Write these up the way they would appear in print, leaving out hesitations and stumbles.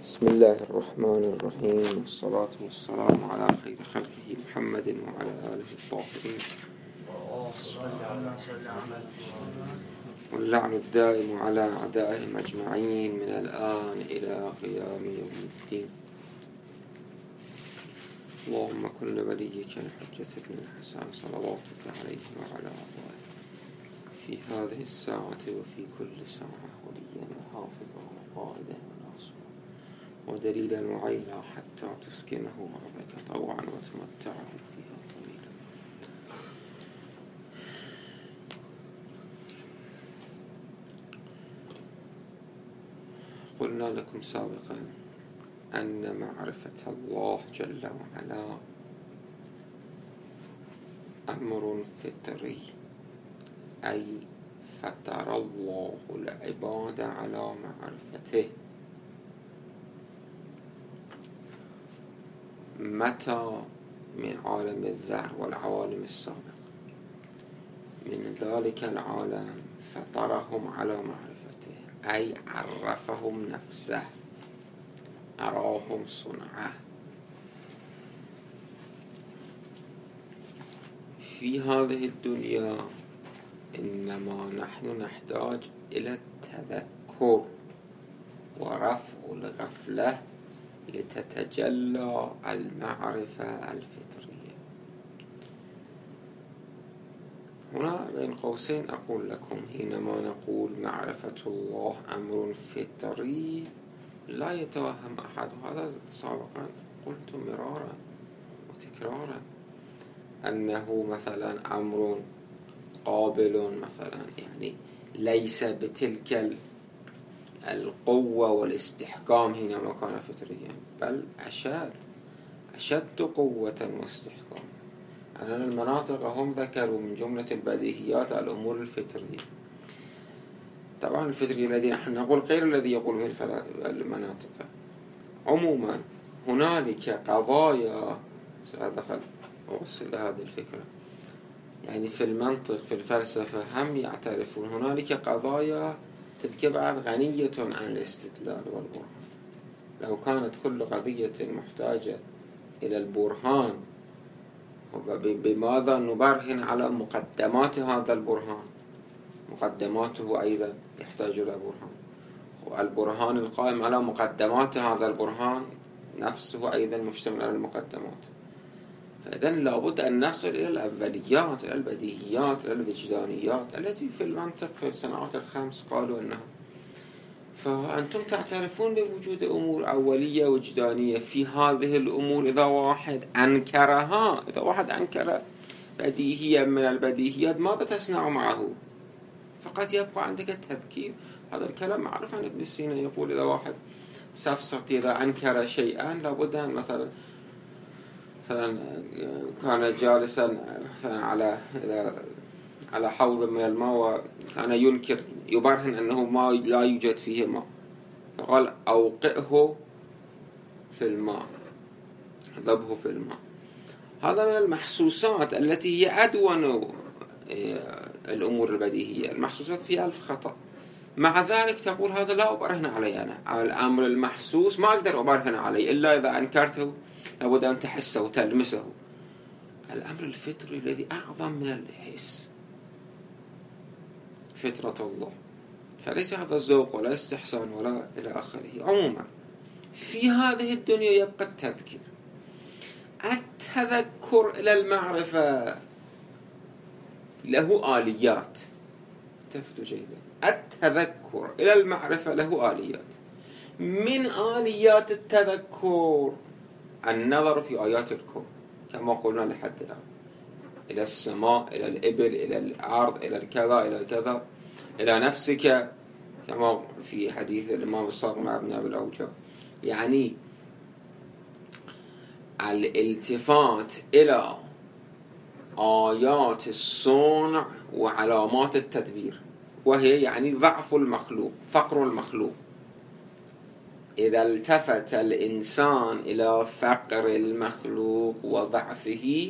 بسم الله الرحمن الرحيم، والصلاة والسلام على خير خلقه محمد وعلى آله الطاهرين، واللعن الدائم على أعدائهم أجمعين من الآن إلى قيام يوم الدين. اللهم كن لوليك الحجة بن الحسن صلواتك عليه وعلى آبائه في هذه الساعة وفي كل ساعة وليا وحافظا وقائدا وناصرا ودليلا وعينا حتى تسكنه أرضك طوعا وتمتعه فيها طويلا. قلنا لكم سابقا أن معرفة الله جل وعلا أمر فطري، أي فطر الله العباد على معرفته. متى؟ من عالم الذر والعوالم السابقة. من ذلك العالم فطرهم على معرفته، أي عرفهم نفسه، أراهم صنعه. في هذه الدنيا إنما نحن نحتاج إلى التذكر ورفع الغفلة لتتجلى المعرفة الفطرية. هنا بين قوسين أقول لكم، حينما نقول معرفة الله أمر فطري لا يتوهم أحد، وهذا سابقا قلت مرارا وتكرارا، أنه مثلا أمر قابل، مثلا يعني ليس بتلك القوة والاستحكام حينما كان فطريا، بل أشد قوة واستحكام. أن المناطق هم ذكروا من جملة البديهيات الأمور الفطرية. طبعا الفطري الذي نحن نقول غير الذي يقول به المناطق. عموما هنالك قضايا، سأدخل أوصل هذه الفكرة، يعني في المنطق في الفلسفة هم يعترفون هنالك قضايا تلك بعد غنية عن الاستدلال والبرهان. لو كانت كل قضية محتاجة إلى البرهان، بماذا نبرهن على مقدمات هذا البرهان؟ مقدماته أيضا يحتاج إلى برهان، والبرهان القائم على مقدمات هذا البرهان نفسه أيضا مشتمل على المقدمات. فإذن لابد أن نصل إلى الأوليات، إلى البديهيات، إلى الوجدانيات التي في المنطق في الصناعات الخمس قالوا أنها. فأنتم تعترفون بوجود أمور أولية وجدانية. في هذه الأمور إذا واحد أنكرها، إذا واحد أنكر بديهية من البديهيات، ماذا تصنع معه؟ فقط يبقى عندك التذكير. هذا الكلام معروف عن ابن سينا، يقول إذا واحد سفسط إذا أنكر شيئا لابد أن مثلا كان جالسا على حوض من الماء وكان ينكر يبرهن أنه ما لا يوجد فيه ماء، فقال أوقئه في الماء، ضبه في الماء. هذا من المحسوسات التي هي أدون الأمور البديهية. المحسوسات فيها ألف خطأ، مع ذلك تقول هذا لا أبرهن عليه. أنا على الأمر المحسوس ما أقدر أبرهن عليه إلا إذا أنكرته، لابد أن تحسه وتلمسه. الأمر الفطري الذي أعظم من الحس، فطرة الله، فليس هذا الذوق ولا استحسان ولا إلى آخره. عموما في هذه الدنيا يبقى التذكير. التذكر إلى المعرفة له آليات، تفتوا جيدا. التذكر إلى المعرفة له آليات. من آليات التذكر النظر في آيات الكون كما قلنا لحد الآن، إلى السماء، إلى الإبل، إلى الأرض، إلى الكذا، إلى الكذا، إلى نفسك كما في حديث الإمام الصادق مع ابن أبي الأوجاع. يعني الالتفات إلى آيات الصنع وعلامات التدبير، وهي يعني ضعف المخلوق، فقر المخلوق. إذا التفت الإنسان إلى فقر المخلوق وضعفه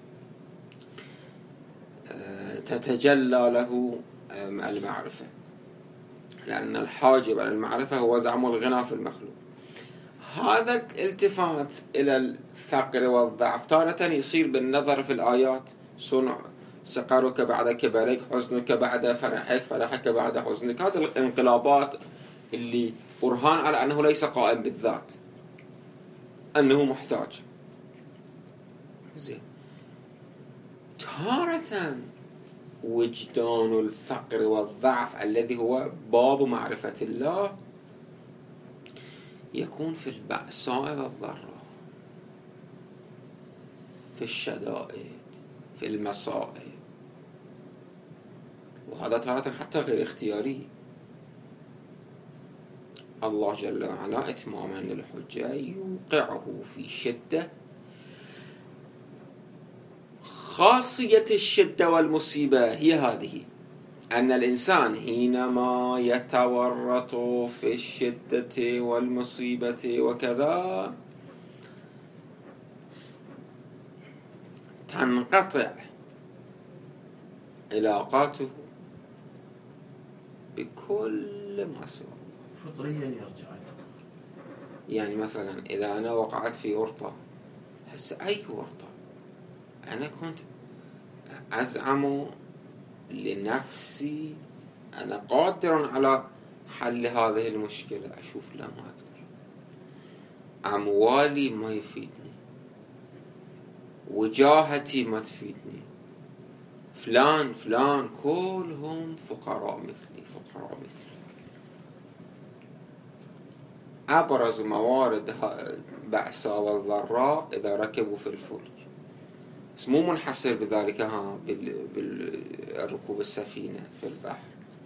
تتجلى له المعرفة، لأن الحاجب عن المعرفة هو زعم الغنى في المخلوق. هذا الالتفات إلى الفقر والضعف تارة يصير بالنظر في الآيات، صنع سقرك بعد كبرك، حزنك بعد فرحك، فرحك بعد حزنك. هذه الانقلابات اللي برهان على أنه ليس قائم بالذات، أنه محتاج. زين. تارة وجدان الفقر والضعف الذي هو باب معرفة الله يكون في البأساء والضراء، في الشدائد، في المصائب، وهذا تارة حتى غير اختياري. الله جل وعلا إتماما للحجة يوقعه في شدة. خاصية الشدة والمصيبة هي هذه، أن الإنسان حينما يتورط في الشدة والمصيبة وكذا تنقطع علاقاته بكل ما سوى. فطريا يرجع. يعني مثلا إذا أنا وقعت في ورطة، هسه أي ورطة أنا كنت أزعم لنفسي أنا قادر على حل هذه المشكلة، أشوف لا ما أقدر، أموالي ما يفيدني، وجاهتي ما تفيدني، فلان كلهم فقراء مثلي. أبرز موارد البأساء والضراء إذا ركبوا في الفلك، بس مو منحصر بذلك بالركوب السفينة في البحر.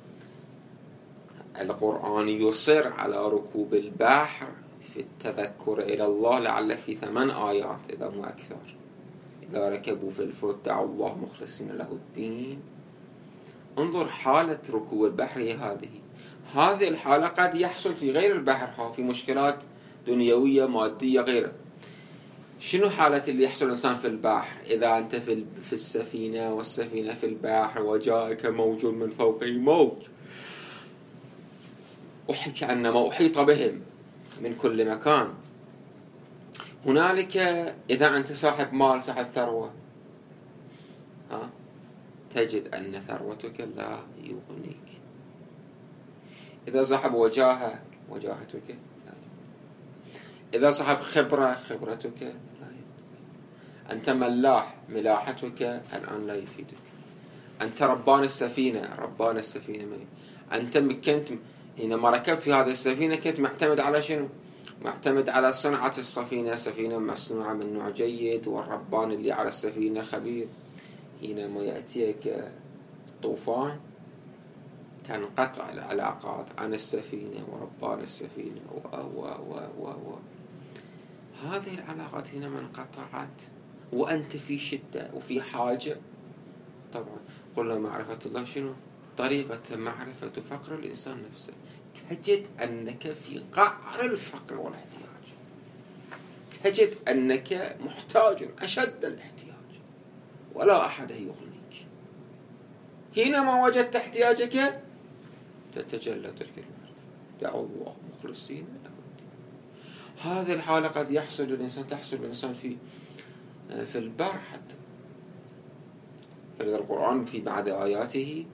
القرآن يصر على ركوب البحر في التذكر إلى الله، لعل في 8 آيات إذا مو أكثر. إذا ركبوا في الفلك دعوا الله مخلصين له الدين. انظر حالة ركوب البحر هي هذه الحالة قد يحصل في غير البحر، في مشكلات دنيوية مادية غيره. شنو حالة اللي يحصل الإنسان في البحر؟ إذا أنت في السفينة والسفينة في البحر وجاءك موج من فوقه موج، كأنما أحيط بهم من كل مكان. هنالك إذا أنت صاحب مال، صاحب ثروة، تجد أن ثروتك لا يغنيك. إذا صاحب وجاهتك لا. إذا صاحب خبرتك لا يغنيك. أنت ملاحتك الآن لا يفيدك. أنت ربان السفينة ما. أنت كنت حينما ركبت في هذه السفينة كنت معتمد على شنو؟ معتمد على صنعة السفينة، سفينة مصنوعة من نوع جيد، والربان اللي على السفينة خبير. حينما يأتيك طوفان تنقطع العلاقات عن السفينة وربان السفينة هذه العلاقات حينما انقطعت وأنت في شدة وفي حاجة، طبعا قلنا معرفة الله شنو؟ طريقة معرفة فقر الإنسان نفسه. تجد أنك في قعر الفقر والاحتياج، تجد أنك محتاج أشد الاحتياج ولا أحد يغنيك. حينما وجدت احتياجك تتجلى تلك المعرفة، دعوا الله مخلصين له الدين. هذه الحالة قد تحصل الإنسان في البحر حتى. فلذا القرآن في بعض آياته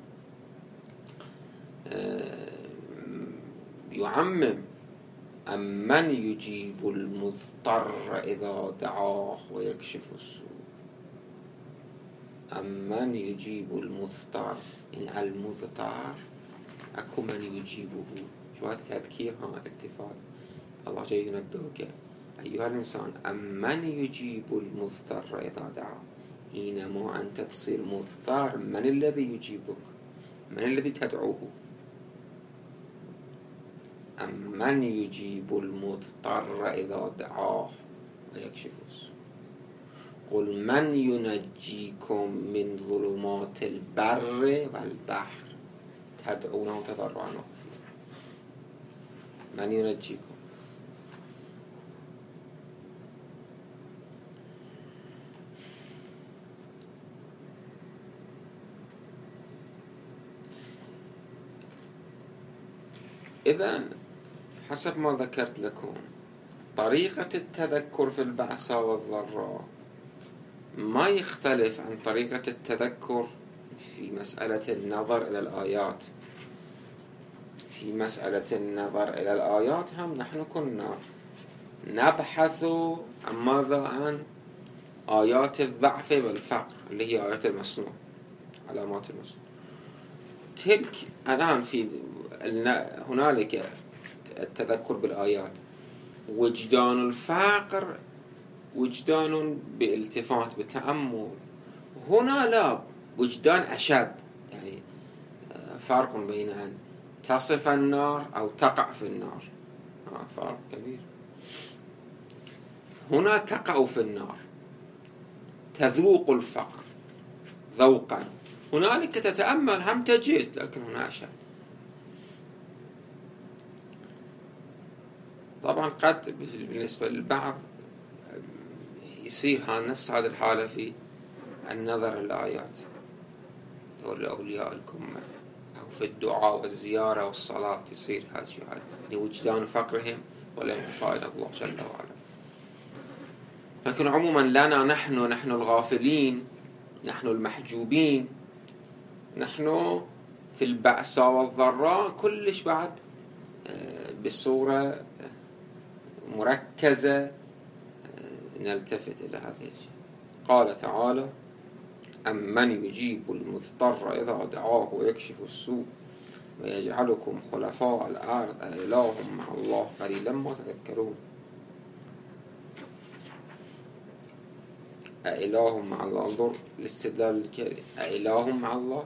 يعمم: أمن يجيب المضطر إذا دعاه ويكشف السوء. أمن يجيب المضطر، يعني المضطر أكو من يجيبه. شو هذا التذكير؟ الالتفات. الله جاي ينبهك أيها الإنسان: أمن يجيب المضطر إذا دعاه. حينما أنت تصير مضطر، من الذي يجيبك؟ من الذي تدعوه؟ أمن يجيب المضطر إذا دعاه ويكشف السوء. قل من ينجيكم من ظلمات البر والبحر تدعونه تضرعا وخفيا. من ينجيكم؟ إذن حسب ما ذكرت لكم طريقة التذكر في البأساء والضراء ما يختلف عن طريقة التذكر في مسألة النظر إلى الآيات. في مسألة النظر إلى الآيات هم نحن كنا نبحث عن ماذا؟ عن آيات الضعف والفقر اللي هي آيات المصنوع، علامات المصنوع. تلك الآن هنالك التذكر بالآيات، وجدان الفقر وجدان بالتفات بتأمل. هنا لا، وجدان أشد، يعني فرق بين أن تصف النار أو تقع في النار، فرق كبير. هنا تقع في النار، تذوق الفقر ذوقا، هنالك تتأمل هم تجد، لكن هنا أشد. طبعا قد بالنسبة للبعض يصير نفس هذه الحالة في النظر الآيات أو الأولياء الكمل، أو في الدعاء والزيارة والصلاة يصير هذا الشيء، لوجدان فقرهم والانقطاع إلى الله جل وعلا. لكن عموما لنا نحن الغافلين، نحن المحجوبين، نحن في البأساء والضراء كلش بعد بصورة مركزة نلتفت إلى هذه الشيء. قال تعالى: أمن يجيب المضطر إذا دعاه ويكشف السوء ويجعلكم خلفاء الأرض أإله مع الله قليلا ما تذكرون. أإله مع الله، انظر الاستدلال الكريم، أإله مع الله،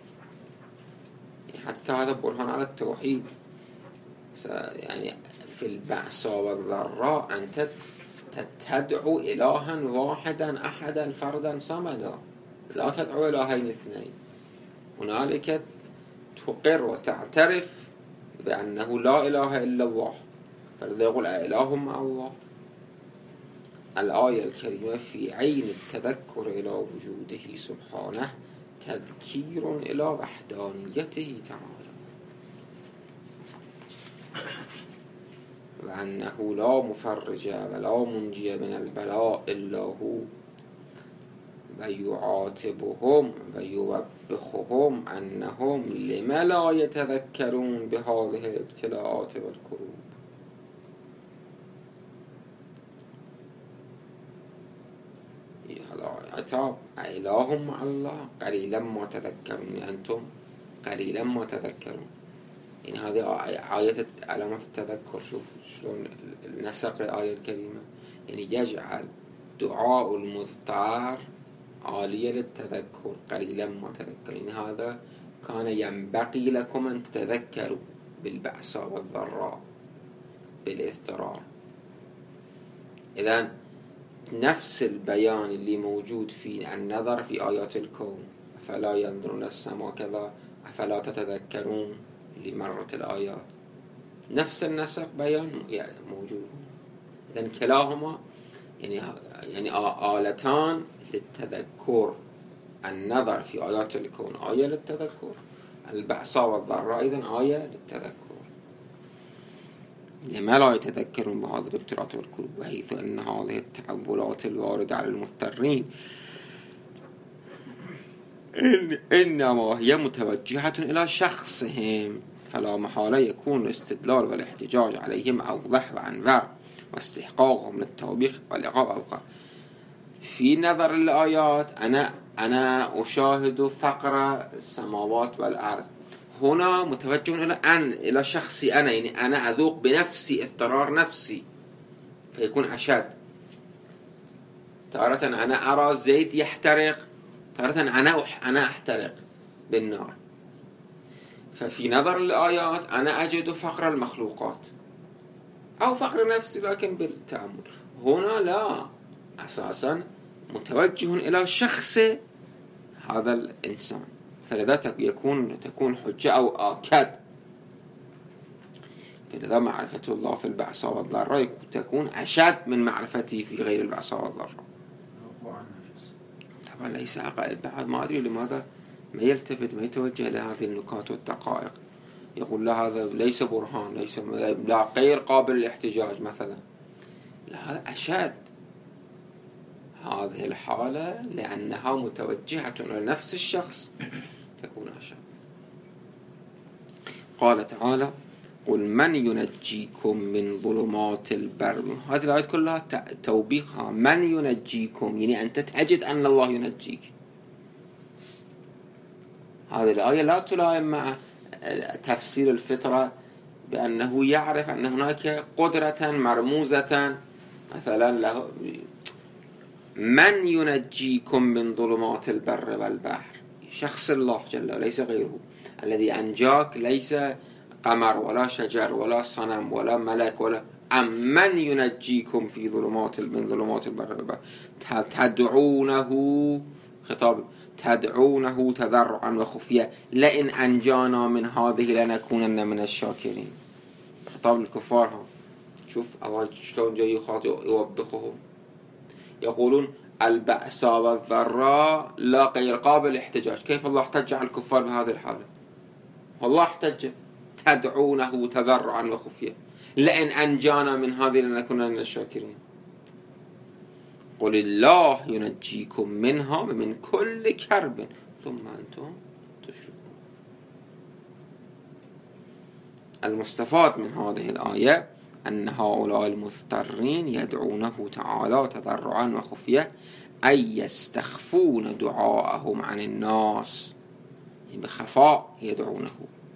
حتى هذا برهان على التوحيد. يعني في البأساء والضراء أنت تدعو إلها واحدا أحدا فردا صمدا، لا تدعو إلهين اثنين. هنالك تقر وتعترف بأنه لا إله إلا الله، فلذا يقول أإله مع الله. الآية الكريمة في عين التذكر إلى وجوده سبحانه تذكير إلى وحدانيته تعالى، وأنه لا مفرج ولا منجي من البلاء إلا هو، ويعاتبهم ويوبخهم أنهم لما لا يتذكرون بهذه الابتلاءات والكروب. هذا عتاب. أإله مع الله قليلا ما تذكرون، أنتم قليلا ما تذكرون. يعني هذه آية علامات التذكر. شوف شلون نسق الآية الكريمة، يعني يجعل دعاء المضطر عالية للتذكر، قليلا ما تذكرون. يعني هذا كان ينبغي لكم أن تتذكروا بالبأساء والضراء بالاضطرار. إذن نفس البيان اللي موجود في النظر في آيات الكون، أفلا ينظرون السماء كذا، أفلا تتذكرون لمرة الآيات، نفس النسق بيان موجود. إذن كلاهما يعني آلتان للتذكر. النظر في آيات الكون آية للتذكر، البأساء والضراء أيضا آية للتذكر. لما لا يتذكرون بهذه الابتلاءات والكروب، وحيث أن هذه التحولات الواردة على المضطرين إنما هي متوجهة إلى شخصهم، فلا محالة يكون الاستدلال والاحتجاج عليهم أوضح وأنور، واستحقاقهم للتوبيخ والعقاب أوقع. في نظر الآيات أنا أشاهد فقر السماوات والأرض، هنا متوجه إلى شخصي أنا، يعني أنا أذوق بنفسي اضطرار نفسي فيكون أشد. تارة أنا أرى زيت يحترق، تارة أنا أحترق بالنار. ففي نظر الآيات أنا أجد فقر المخلوقات أو فقر نفسي لكن بالتأمل. هنا لا، أساسا متوجه إلى شخص هذا الإنسان، فلذا تكون حجة أو آكد. فلذا معرفة الله في البأساء والضراء تكون أشد من معرفتي في غير البأساء والضراء. طبعا ليس عقل البعض ما أدري لماذا ما يلتفت، ما يتوجه لهذه النكات والدقائق، يقول لا هذا ليس برهان، ليس لا غير قابل للاحتجاج مثلا. لا، هذا أشد. هذه الحالة لأنها متوجهة إلى نفس الشخص تكون أشد. قال تعالى: قل من ينجيكم من ظلمات البر. هذه الآيات كلها توبيخها. من ينجيكم يعني أنت تجد أن الله ينجيك. هذه الآية لا تلائم مع تفسير الفطرة بأنه يعرف أن هناك قدرة مرموزة مثلا له. من ينجيكم من ظلمات البر والبحر، شخص الله جل وعلا ليس غيره. الذي أنجاك ليس قمر ولا شجر ولا صنم ولا ملك ولا من ينجيكم في من ظلمات البر والبحر. تدعونه، خطاب تدعونه تضرعا وخفية لئن أنجانا من هذه لنكونن من الشاكرين. خطاب الكفار. ها شوف الله شلون جاي يوبخهم. يقولون البأساء والضراء لا غير قابل احتجاج. كيف الله احتج على الكفار بهذه الحالة؟ والله احتج تدعونه تضرعا وخفية لئن أنجانا من هذه لنكونن من الشاكرين. قل الله ينجيكم منها من كل كرب ثم أنتم تشركون. المستفاد من هذه الآية أن هؤلاء المضطرين يدعونه تعالى تضرعا وخفية، أي يستخفون دعاءهم عن الناس، بخفاء يدعونه،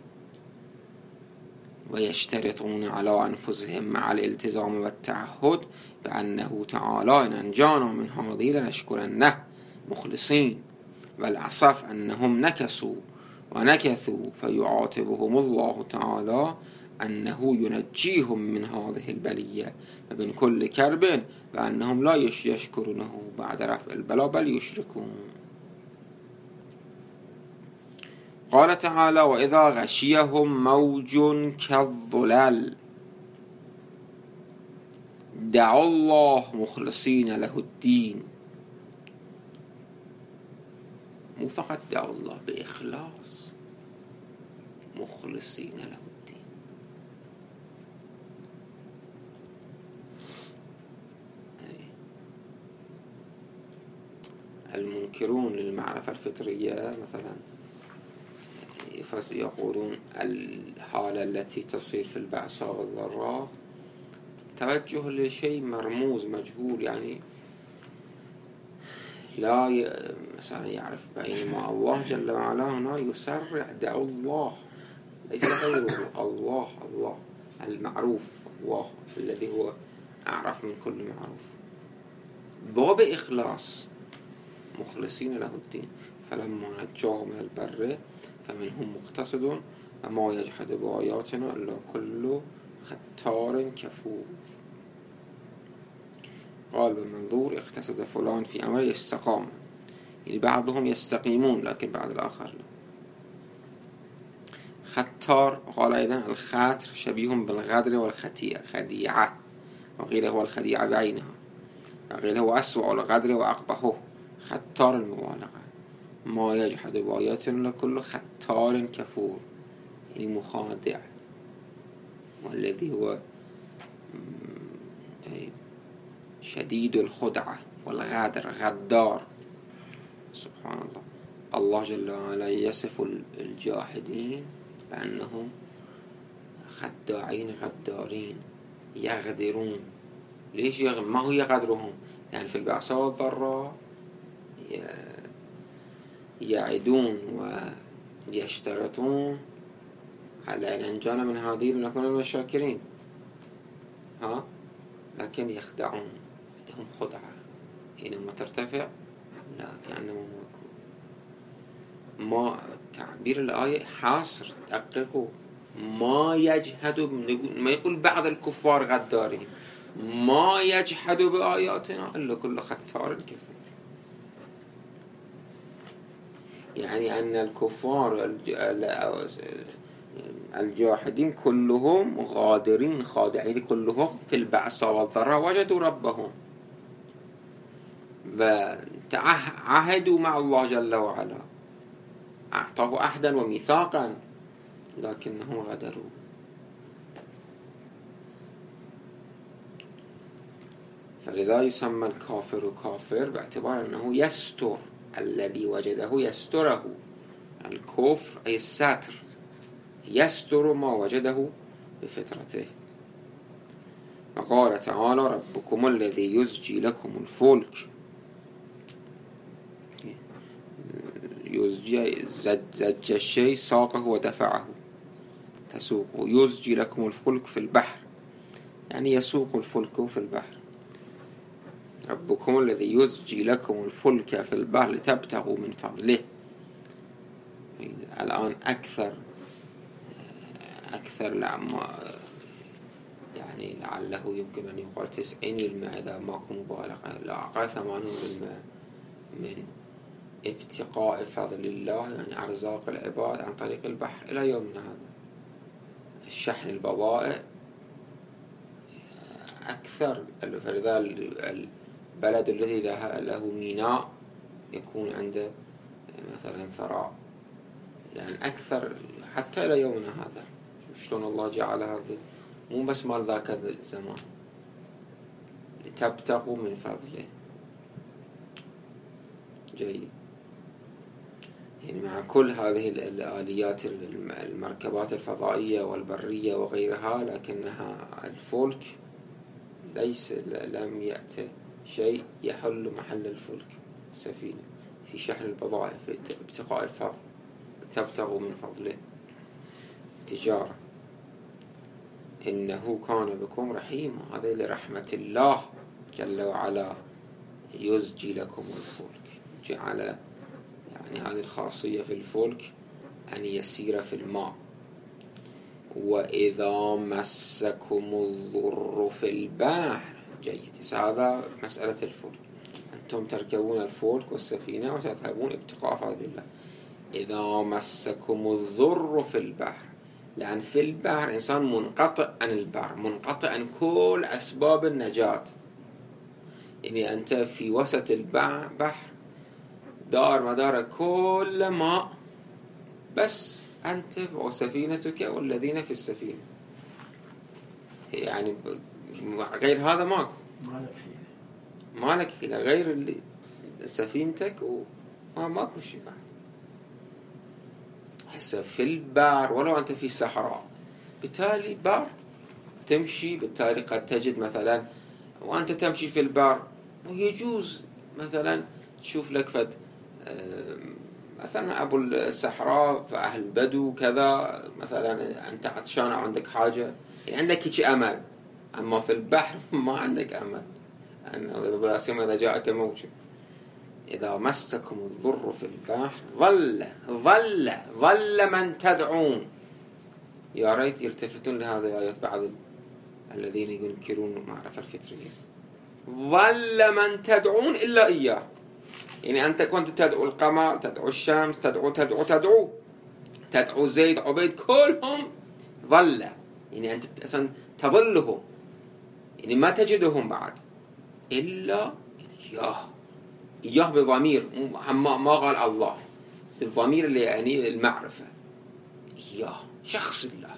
ويشترطون على أنفسهم مع الالتزام والتعهد بأنه تعالى إن أنجانا من هذه لنشكرنه مخلصين. والأسف أنهم نكسوا ونكثوا، فيعاتبهم الله تعالى أنه ينجيهم من هذه البلية ومن كل كرب، وأنهم لا يشكرونه بعد رفع البلاء بل يشركون. قال تعالى: وإذا غشيهم موج كالظلال دعوا الله مخلصين له الدين. مو فقط دعوا الله، بإخلاص، مخلصين له الدين. المنكرون للمعرفة الفطرية مثلا يقولون الحالة التي تصير في البأساء والضراء توجه لشيء مرموز مجهول، يعني لا مثلا يعرف، بينما الله جل وعلا هنا يسرع دعوا الله ليس غيره. الله المعروف، الله الذي هو أعرف من كل معروف، باب إخلاص مخلصين له الدين. فلما نجاهم من البر فمنهم مقتصد وما يجحد بآياتنا إلا كل ختار كفور. قال بالمنظور اختصد فلان في أمر يستقام، يعني بعضهم يستقيمون لكن بعض الآخر لا. ختار قال أيضا الخاتر شبيه بالغدر والخديعة، وقيل هو الخديعة بعينها، وقيل هو أسوأ الغدر وأقبحه. ختار المبالغة. ما يجحد بآياتنا لكل ختار كفور، يعني مخادع، والذي هو شديد الخدعة والغدر، غدار. سبحان الله. الله جل وعلا يصف الجاحدين بأنهم خداعين غدارين يغدرون. ليش ما هو يغدرهم؟ يعني في البأساء والضراء يعدون ويشترطون على أن أنجانا من هذه لنكون من الشاكرين، لكن يخدعون، عندهم خدعة. حينما ترتفع لا كأنما ما تعبير الآية حاصر، دققوا. ما يجحد، ما يقول بعض الكفار غدارين، ما يجحد بآياتنا إلا كل ختار كفور. يعني أن الكفار الجاحدين كلهم غادرين خادعين، كلهم في البأساء والضراء وجدوا ربهم وعهدوا مع الله جل وعلا، أعطاه عهدا وميثاقا لكنهم غدروا. فلذا يسمى الكافر كافر باعتبار أنه يستر الذي وجده يستره. الكفر أي الساتر، يستر ما وجده بفطرته. وقال تعالى ربكم الذي يزجي لكم الفلك. يزجي زج الشيء ساقه ودفعه، تسوقه. يزجي لكم الفلك في البحر يعني يسوق الفلك في البحر. ربكم الذي يزجي لكم الفلك في البحر لتبتغوا من فضله. الآن أكثر يعني لعله يمكن أن يقال 90% إذا ماكو مبالغة، لا أقل 80% من ابتقاء فضل الله يعني أرزاق العباد عن طريق البحر إلى يومنا هذا. الشحن البضائع أكثر، فلذا البلد الذي له ميناء يكون عنده مثلا ثراء، لأن أكثر حتى إلى يومنا هذا. شلون الله جعل هذا مو بس مال ذاك الزمان، لتبتغوا من فضله. جيد. يعني مع كل هذه الآليات المركبات الفضائية والبرية وغيرها، لكنها الفلك لم يأتي شيء يحل محل الفلك، السفينة، في شحن البضائع، في ابتقاء الفضل، تبتغوا من فضله، تجارة. إنه كان بكم رحيما. هذه لرحمة الله جل وعلا يزجي لكم الفلك. جعل يعني هذه الخاصية في الفلك أن يسير في الماء. وإذا مسكم الضر في البحر. جيد. هذا مسألة الفلك، أنتم تركبون الفلك والسفينة وتذهبون ابتغاء فضل الله. إذا مسكم الضر في البحر، لأن في البحر إنسان منقطع عن البحر، منقطع عن كل أسباب النجاة. يعني أنت في وسط البحر، دار مدار كل ماء، بس أنت وسفينتك والذين في السفينة. يعني غير هذا ماكو، مالك حيلة غير اللي سفينتك وماكو شيء بعد. هسه في البحر ولو أنت في صحراء، بالتالي بحر تمشي، بالتالي قد تجد مثلا وأنت تمشي في البحر ويجوز مثلا تشوف لك فد مثلا أبو الصحراء فأهل البدو كذا، مثلا أنت عطشان أو عندك حاجة، يعني عندك شيء أمل. أما في البحر ما عندك أمل، أنه إذا جاءك موج. إذا مسكم الضر في البحر ظل من تدعون. يا ريت يلتفتون لهذه الآيات بعض الذين ينكرون معرفة الفطرية. ظل من تدعون إلا إياه. يعني أنت كنت تدعو القمر، تدعو الشمس، تدعو زيد عبيد، كلهم ظل. يعني أنت أصلا تظلهم، يعني ما تجدهم بعد إلا إياه بضمير، ما قال الله، الضمير اللي يعني المعرفة، إياه شخص الله.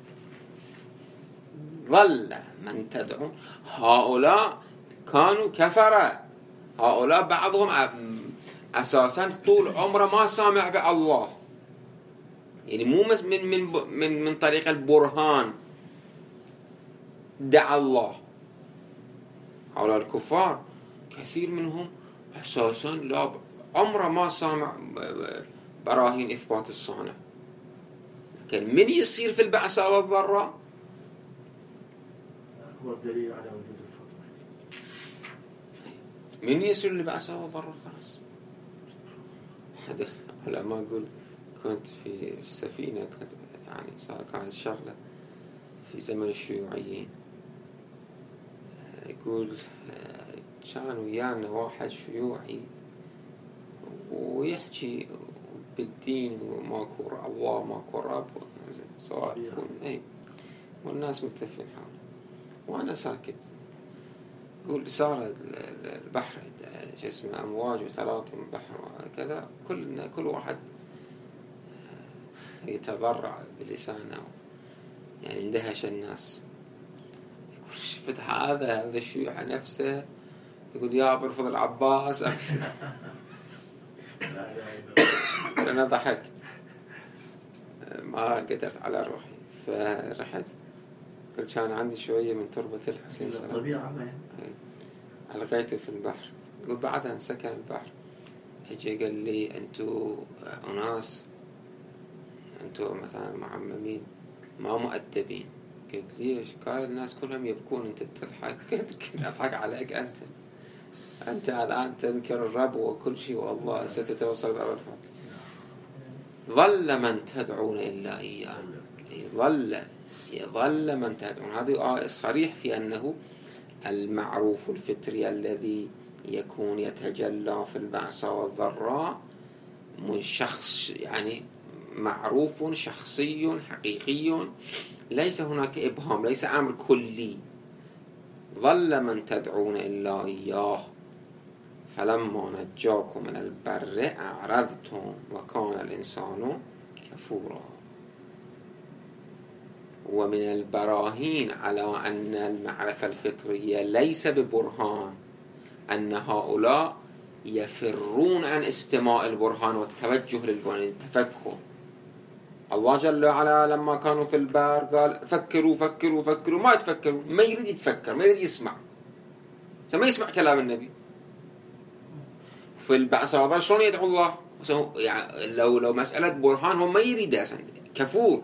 ظل من تدعون. هؤلاء كانوا كفرة، هؤلاء بعضهم أساسا طول عمره ما سامع بالله، يعني مو من طريق البرهان دعا الله. هؤلاء الكفار كثير منهم أساسا لا عمره ما سامع براهين إثبات الصانع، لكن من يصير في البعثاء والضراء هو الدليل على وجود الفطرة. من يصير البعثاء والضراء خلاص. حد العلماء يقول كنت في السفينة، كنت يعني كانت شغلة في زمن الشيوعيين، يقول كان ويانا واحد شيوعي ويحكي بالدين وماكو الله ماكو رب سواء يكون والناس متلفين حوله وانا ساكت. يقول صار البحر شو اسمه امواج وتلاطم بحر وكذا، كل واحد يتضرع بلسانه، يعني اندهش الناس. شفت هذا الشيوعي نفسه يقول يا برفض العباس. أنا ضحكت ما قدرت على روحي، فرحت قلت كان عندي شوية من تربة الحسين سلام الطبيعة ألقيته في البحر. يقول بعدها انسكن البحر، اجي قال لي انتو أناس انتو مثلا معممين ما مؤدبين. قلت ليش؟ قال الناس كلهم يبكون انت تضحك. كنت أضحك عليك أنت الآن تنكر الرب وكل شيء والله ستتوصل بأول فاتح. ظل من تدعون إلا إياه، ظل من تدعون. هذه صريح في أنه المعروف الفطري الذي يكون يتجلى في البأساء والضراء من شخص، يعني معروف شخصي حقيقي، ليس هناك إبهام، ليس أمر كلي. ظل من تدعون إلا إياه فلما نجاكم من البر أعرضتم وكان الإنسان كفورا. ومن البراهين على أن المعرفة الفطرية ليس ببرهان أن هؤلاء يفرون عن استماع البرهان والتوجه للبرهان، التفكر. الله جل وعلا لما كانوا في البر قال فكروا، ما يتفكروا، ما يريد يتفكر، ما يريد يسمع، ما يسمع كلام النبي. في البعث والله شلون يدعو الله؟ يعني لو مسألة برهان هو ما يريد أصلا، كفور.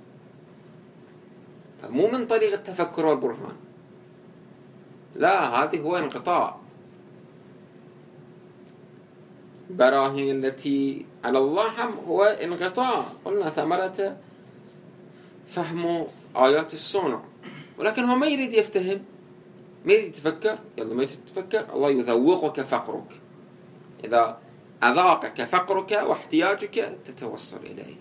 فمو من طريق التفكر والبرهان، لا، هذه هو انقطاع. براهين التي على الله هم هو انقطاع. قلنا ثمرة فهم آيات الصنع، ولكن هو ما يريد يفتهم، ما يريد يتفكر. يلا ما يريد يتفكر، الله يذوقك فقرك. إذا أذاقك فقرك واحتياجك تتوصل إليه.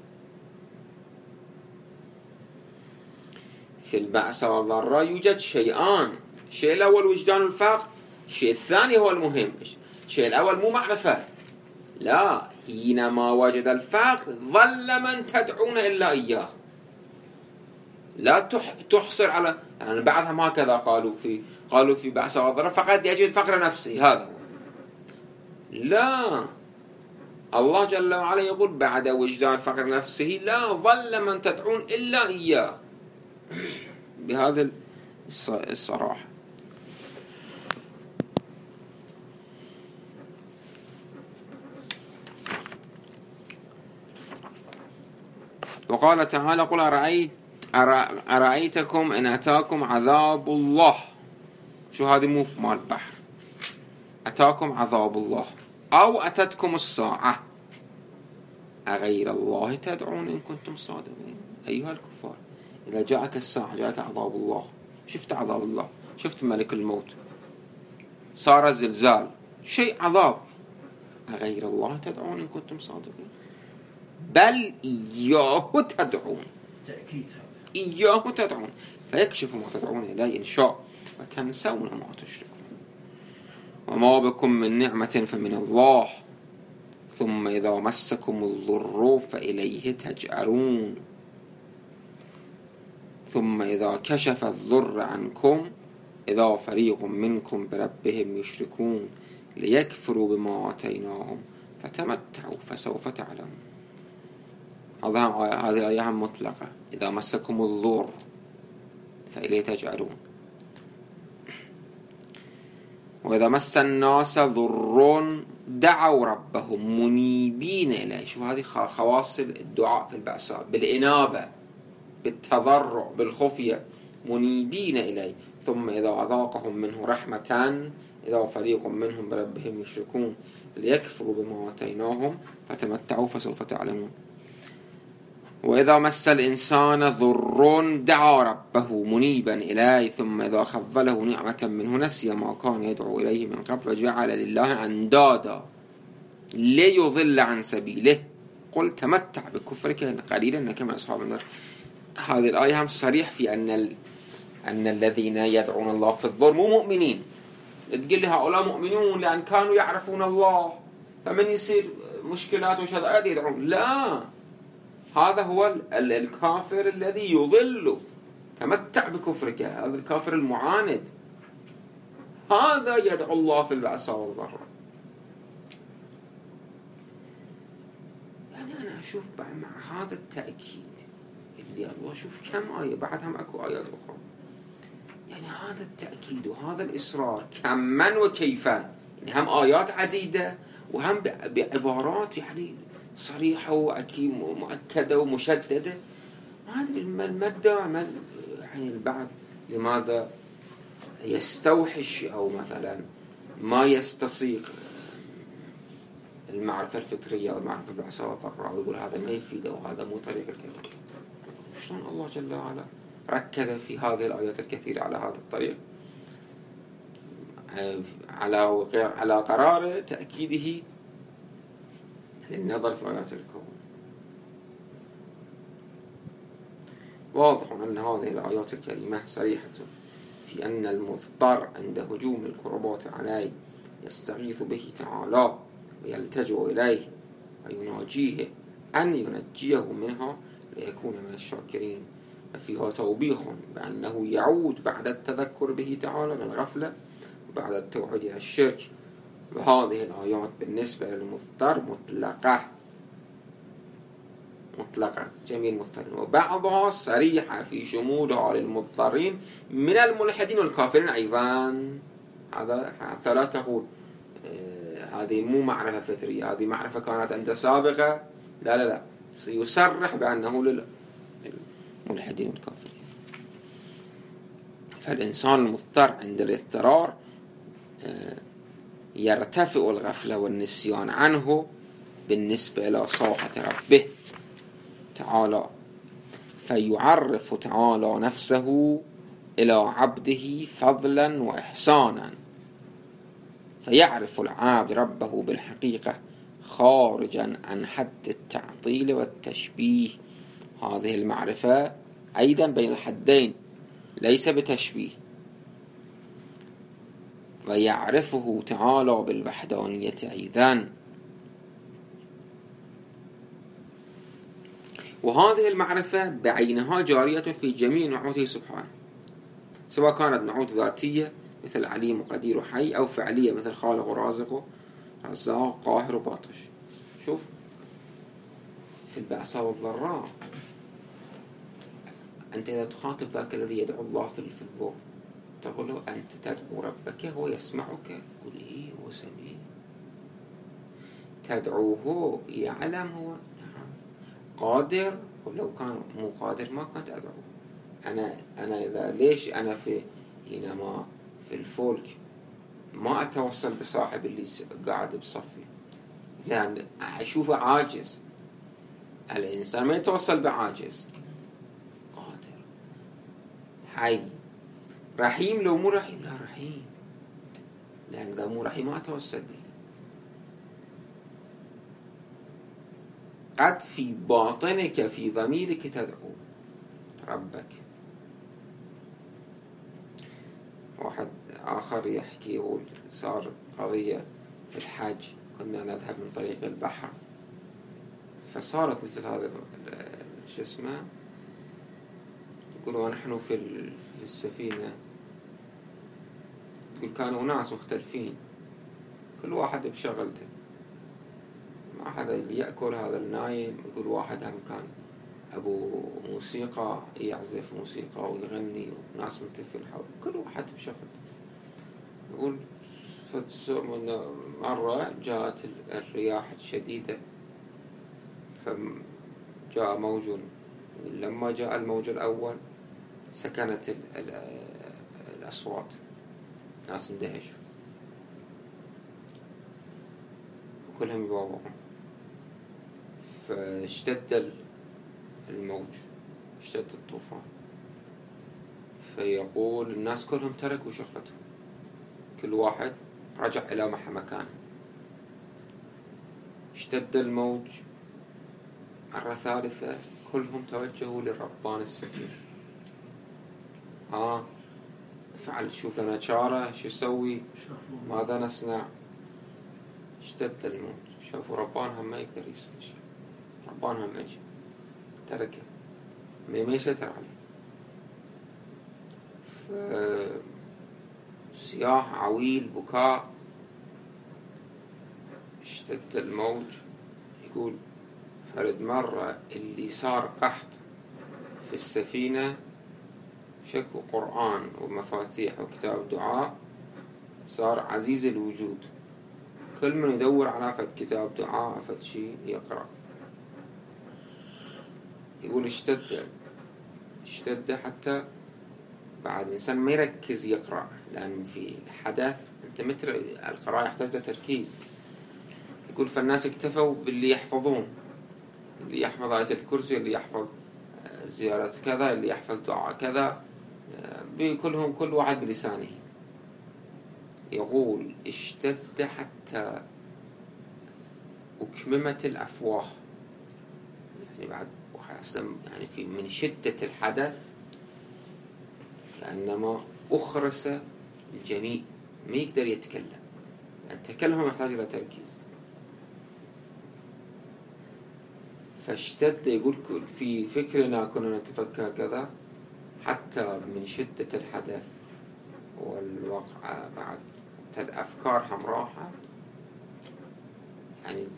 في البأس والضراء يوجد شيئان. الشيء الأول وجدان الفقر، الشيء الثاني هو المهم. الشيء الأول مو معرفة، لا، حينما وجد الفقر ظل من تدعون إلا إياه. لا تحصر على، يعني بعضهم هكذا قالوا في بأس والضراء فقط يجد فقر نفسه، هذا هو. لا، الله جل وعلا يقول بعد وجدان فقر نفسه لا، ظل من تدعون إلا إياه، بهذا الصراحة. وقال تعالى قل أرأيتكم إن أتاكم عذاب الله. شو هذه؟ مو مال البحر. أتاكم عذاب الله أو أتتكم الساعة أغير الله تدعون إن كنتم صادقين. أيها الكفار، إذا جاءك الساعة، جاءك عذاب الله، شفت عذاب الله، شفت ملك الموت، صار زلزال، شيء عذاب، أغير الله تدعون إن كنتم صادقين؟ بل إياه تدعون، إياه تدعون فيكشف ما تدعون إليه إن شاء وتنسون ما تشركون. وما بكم من نعمة فمن الله ثم إذا مسكم الضر فإليه تجأرون. ثم إذا كشف الضر عنكم إذا فريق منكم بربهم يشركون ليكفروا بما آتيناهم فتمتعوا فسوف تعلمون. هذه الآية مطلقة. إذا مسكم الضر فإليه تجأرون. وإذا مس الناس ضر دعوا ربهم منيبين إليه. شوف هذه خواص الدعاء في البأساء، بالإنابة، بالتضرع، بالخفية، منيبين إليه. ثم إذا أذاقهم منه رحمة إذا فريق منهم بربهم يشركون ليكفروا بما آتيناهم فتمتعوا فسوف تعلمون. وإذا مس الإنسان ضر دعا ربه منيبا إليه ثم إذا خذله نعمة منه نسي ما كان يدعو إليه من قبل وجعل لله أندادا ليضل عن سبيله قل تمتع بكفرك قليلا إنك من أصحاب النار. هذه الآية هم صريح في أن الذين يدعون الله في الضر مو مؤمنين. تقول لي هؤلاء مؤمنون لأن كانوا يعرفون الله، فمن يصير مشكلات وشدائد يدعون. لا، هذا هو الكافر الذي يضل تمتع بكفرك. هذا الكافر المعاند هذا يدعو الله في البأساء والضراء. يعني أنا أشوف مع هذا التأكيد اللي الله، شوف كم آية بعد، هم أكو آيات أخرى. يعني هذا التأكيد وهذا الإصرار كما وكيفا، يعني هم آيات عديدة وهم بعبارات يعني صريحة وأكيد مؤكدة ومشددة. ما أدري المادة يعني البعض لماذا يستوحش أو مثلا ما يستصيغ المعرفة الفطرية أو المعرفة بالبأساء والضراء ويقول هذا ما يفيده وهذا مو طريق الكلام. شلون الله جل وعلا ركز في هذه الآيات الكثيرة على هذا الطريق، على قرار تأكيده للنظر في آيات الكون. واضح أن هذه الآيات الكريمة صريحة في أن المضطر عند هجوم الكربات عليه يستغيث به تعالى ويلتجئ إليه ويناجيه أن ينجيه منها ليكون من الشاكرين. فيها توبيخ بأنه يعود بعد التذكر به تعالى للغفلة وبعد التوحيد إلى الشرك. وهذه الآيات بالنسبة للمضطر مطلقة جميع المضطرين، وبعضها صريحة في شمولها للمضطرين من الملحدين والكافرين أيضا. هذا حتى لا تقول هذه مو معرفة فطرية، هذه معرفة كانت عند سابقة. لا سيصرح بأنه للملحدين والكافرين. فالإنسان المضطر عند الاضطرار يرتفع الغفلة والنسيان عنه بالنسبة إلى صاحة ربه تعالى، فيعرف تعالى نفسه إلى عبده فضلا وإحسانا، فيعرف العبد ربه بالحقيقة خارجا عن حد التعطيل والتشبيه. هذه المعرفة أيضا بين الحدين، ليس بتشبيه. ويعرفه تعالى بالوحدانية أيضا. وهذه المعرفة بعينها جارية في جميع نعوته سبحانه، سواء كانت نعوت ذاتية مثل عليم وقدير وحي، أو فعلية مثل خالق ورازق رزاق قاهر وباطش. شوف في البأساء والضراء أنت إذا تخاطب ذاك الذي يدعو الله في الظلم تقول له أنت تدعو ربك هو يسمعك، يقول إيه هو سميع. تدعوه يعلم هو قادر، ولو كان مو قادر ما كنت أدعوه. أنا إذا ليش أنا حينما في الفولك ما أتوصل بصاحب اللي قاعد بصفي، لأن أشوفه عاجز. الإنسان ما يتوصل بعاجز، قادر حي رحيم. لو مو رحيم لا رحيم، لأن إذا مو رحيم ما أتوصل به. قد في باطنك في ضميرك تدعو ربك. واحد آخر يحكي يقول صار قضية في الحج، كنا نذهب من طريق البحر، فصارت مثل هذا شو اسمه، يقولوا ونحن في السفينة، يقول كانوا ناس مختلفين كل واحد بشغلته، ما حدا اللي يأكل هذا النايم. يقول واحد هم كان أبو موسيقى يعزف موسيقى ويغني وناس ملتفين حول، كل واحد بشغلته. يقول مرة جاءت الرياح الشديدة فجاء موج، لما جاء الموج الأول سكنت الأصوات، ناس اندهشوا وكلهم يواوعون. فاشتد الموج، اشتد الطوفان، فيقول الناس كلهم تركوا شغلتهم، كل واحد رجع إلى مكانه. اشتد الموج مرة ثالثة، كلهم توجهوا للربان السفينة. افعل، شوف لنا شارة، شو يسوي، ماذا نصنع. اشتد الموج، شافوا ربانهم ما يقدر يستشير، ربانهم اجي تركه ما يستر عليه. صياح عويل بكاء، اشتد الموج. يقول فرد مرة اللي صار قحط في السفينة، شكوا قرآن ومفاتيح وكتاب دعاء، صار عزيز الوجود. كل من يدور على فد كتاب دعاء فد شيء يقرأ. يقول اشتد حتى بعد الإنسان ما يركز يقرأ، لأن في الحدث أنت متر القراءة يحتاج لتركيز. يقول فالناس اكتفوا باللي يحفظون، اللي يحفظ آية الكرسي، اللي يحفظ زيارة كذا، اللي يحفظ دعاء كذا، بكلهم كل واحد بلسانه. يقول اشتد حتى أكممت الأفواه، يعني بعد يعني في من شدة الحدث كأنما أخرس الجميع، ما يقدر يتكلم، لأن تكلمه يحتاج إلى تركيز. فاشتد، يقول في فكرنا كنا نتفكر كذا، حتى من شدة الحدث والوقع بعد الأفكار هم راحت، يعني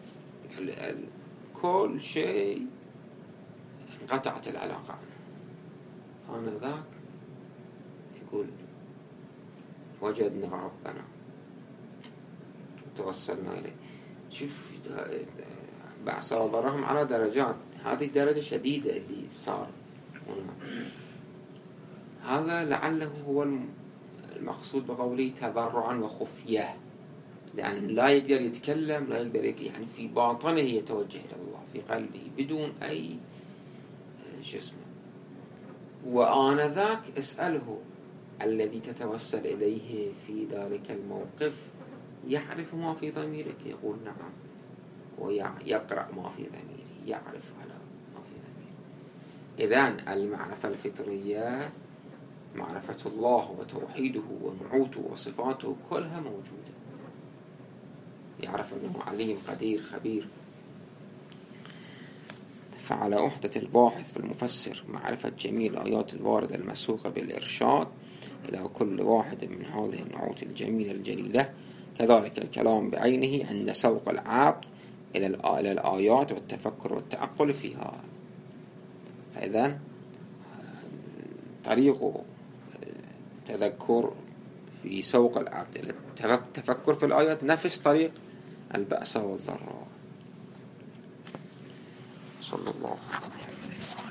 كل شيء انقطعت العلاقة. أنا ذاك يقول وجدنا ربنا وتوسلنا إليه. شوف بعث ضرهم على درجات، هذه درجة شديدة اللي صار هنا. هذا لعله هو المقصود بقوله تضرعا وخفية، لأن لا يقدر يتكلم، لا يقدر يعني في باطنه يتوجه إلى الله في قلبه بدون أي اسمه. وآنذاك اسأله الذي تتوسل إليه في ذلك الموقف يعرف ما في ضميرك؟ يقول نعم، ويقرأ ما في ضميري، يعرف على ما في ضميري. إذن المعرفة الفطرية معرفة الله وتوحيده ونعوته وصفاته كلها موجودة. يعرف أنه عليم قدير خبير. فعلى أحدة الباحث في المفسر معرفة جميع الآيات الواردة المسوقة بالإرشاد إلى كل واحد من هذه النعوت الجميلة الجليلة. كذلك الكلام بعينه عند سوق العبد إلى الآيات والتفكر والتعقل فيها. إذن طريق تذكر في سوق العبد إلى التفكر في الآيات نفس طريق البأس والضراء. صلى الله عليه وسلم.